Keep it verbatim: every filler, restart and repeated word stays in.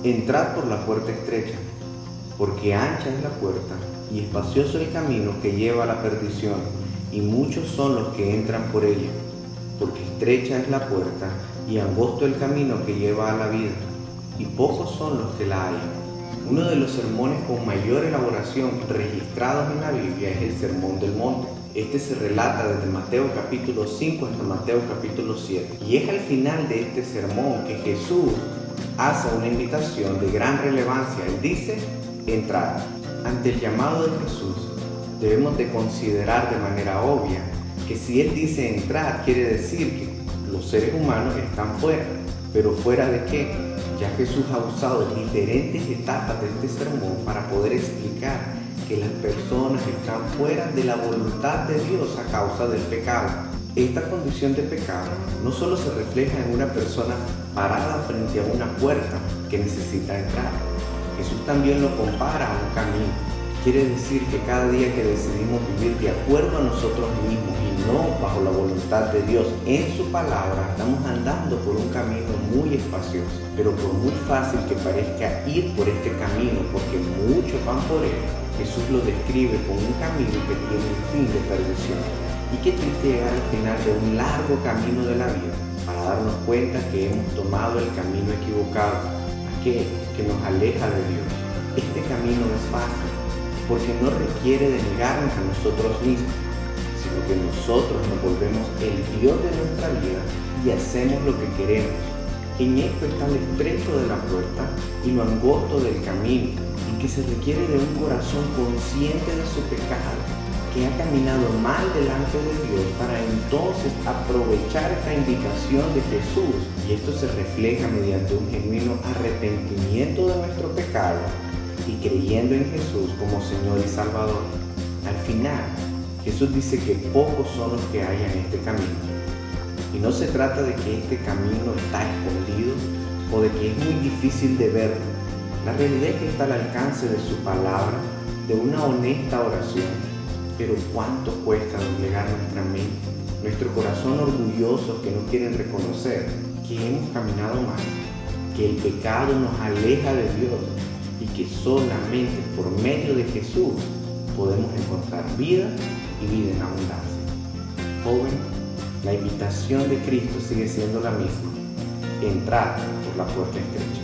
Entrad por la puerta estrecha, porque ancha es la puerta y espacioso el camino que lleva a la perdición, y muchos son los que entran por ella, porque estrecha es la puerta y angosto el camino que lleva a la vida, y pocos son los que la hallan. Uno de los sermones con mayor elaboración registrados en la Biblia es el Sermón del Monte. Este se relata desde Mateo capítulo cinco hasta Mateo capítulo siete. Y es al final de este sermón que Jesús hace una invitación de gran relevancia. Él dice, entrad. Ante el llamado de Jesús, debemos de considerar de manera obvia que si Él dice entrad, quiere decir que los seres humanos están fuera. ¿Pero fuera de qué? Ya Jesús ha usado diferentes etapas de este sermón para poder explicar que las personas están fuera de la voluntad de Dios a causa del pecado. Esta condición de pecado no solo se refleja en una persona parada frente a una puerta que necesita entrar. Jesús también lo compara a un camino. Quiere decir que cada día que decidimos vivir de acuerdo a nosotros mismos y no bajo la voluntad de Dios en su palabra, estamos andando por un camino muy espacioso. Pero por muy fácil que parezca ir por este camino, porque muchos van por él, Jesús lo describe como un camino que tiene un fin de perdición. Y qué triste llegar al final de un largo camino de la vida para darnos cuenta que hemos tomado el camino equivocado, aquel que nos aleja de Dios. Este camino no es fácil, porque no requiere de negarnos a nosotros mismos, sino que nosotros nos volvemos el Dios de nuestra vida y hacemos lo que queremos. En esto está el estrecho de la puerta y lo angosto del camino, y que se requiere de un corazón consciente de su pecado, que ha caminado mal delante de Dios para entonces aprovechar esta invitación de Jesús. Y esto se refleja mediante un genuino arrepentimiento de nuestro pecado y creyendo en Jesús como Señor y Salvador. Al final, Jesús dice que pocos son los que hallan este camino. Y no se trata de que este camino está escondido o de que es muy difícil de verlo. La realidad es que está al alcance de su palabra, de una honesta oración. Pero ¿cuánto cuesta doblegar nuestra mente, nuestro corazón orgulloso que no quieren reconocer que hemos caminado mal, que el pecado nos aleja de Dios y que solamente por medio de Jesús podemos encontrar vida y vida en abundancia? Joven, la invitación de Cristo sigue siendo la misma: entrar por la puerta estrecha.